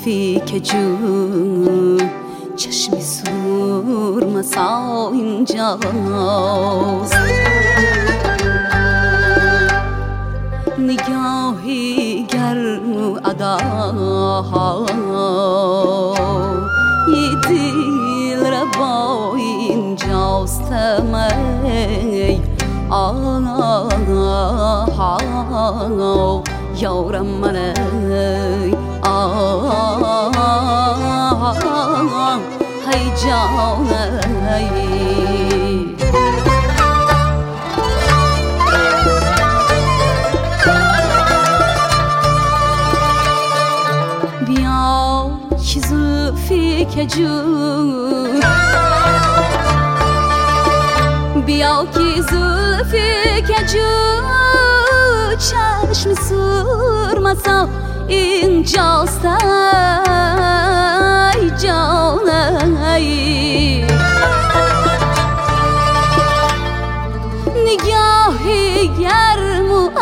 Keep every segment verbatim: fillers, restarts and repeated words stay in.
زلفی که جون چشمی سرمسا اینجاست، نگاهی گرم و اداها یه دل ربا اینجاست می آها یارم منه آها هی جانه بیا که زلفی که جون بیا که زلفی که جون چشم سرمسا اینجاست ای جانه نگاهی گرم و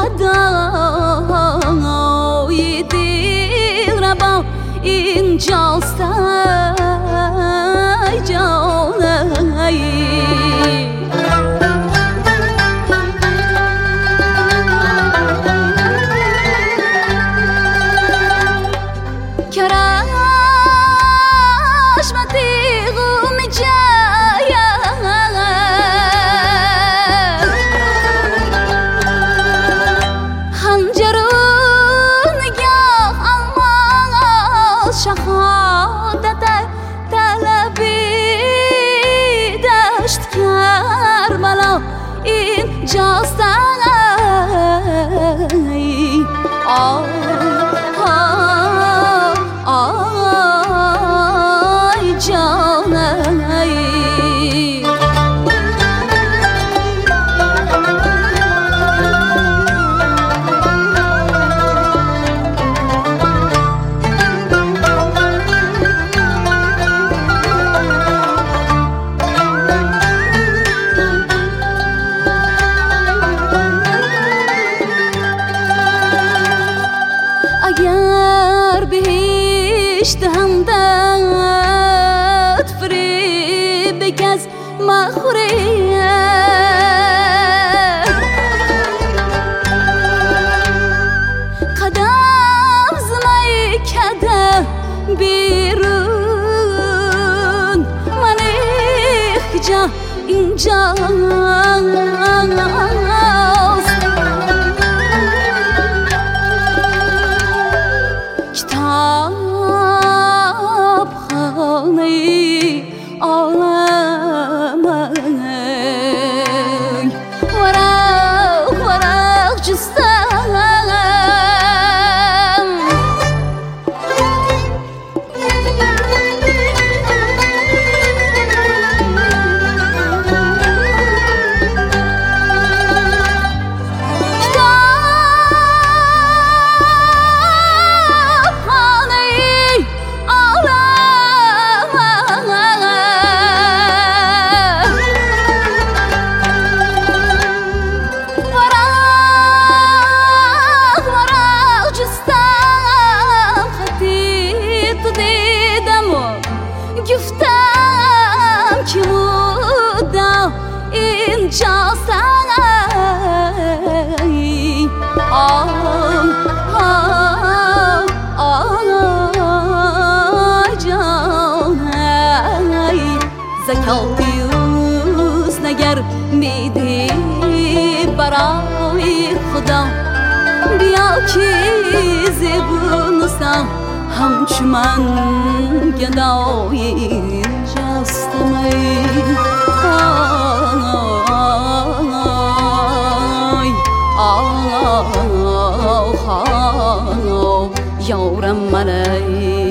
ادای دل ربا اینجاست ای جانه شهادت طلبی دشت کربلا اینجاست آه آی جانم اگر بهشت همدت فریب کس مخوری قدم زمای کده بیرون من اخجا اینجاست کتاب خانه عالمه ورق ورق جستم گفتم که مدام اینجاست آه آه آه جانم زکاتیوز نگر میدی برای خدا بیا که زبونستم همچو من گدای اینجاست می آی آه آه یارم منه